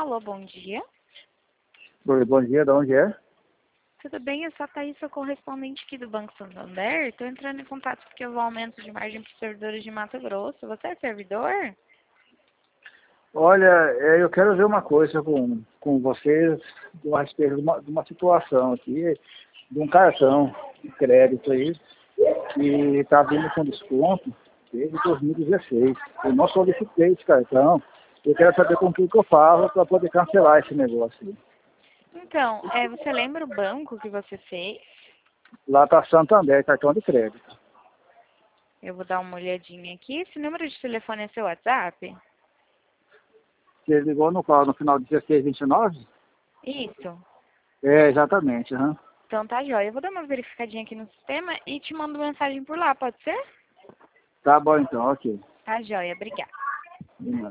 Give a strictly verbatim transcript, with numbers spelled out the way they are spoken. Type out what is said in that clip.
Alô, bom dia. Oi, bom dia, de onde é? Tudo bem? Eu sou a Thaís, sou correspondente aqui do Banco Santander. Estou entrando em contato porque houve aumento de margem para os servidores de Mato Grosso. Você é servidor? Olha, é, eu quero ver uma coisa com, com vocês a respeito de uma, de uma situação aqui, de um cartão de crédito aí, que está vindo com desconto desde dois mil e dezesseis. Eu não solicitei esse cartão, eu quero saber com o que eu faço para poder cancelar esse negócio aí. Então, é, você lembra o banco que você fez? Lá está Santander, cartão de crédito. Eu vou dar uma olhadinha aqui. Esse número de telefone é seu WhatsApp? Você ligou no qual? No final de dezesseis, vinte e nove? Isso. É, exatamente. Uhum. Então tá jóia. Eu vou dar uma verificadinha aqui no sistema e te mando mensagem por lá, pode ser? Tá bom então, ok. Tá jóia, obrigada. De nada.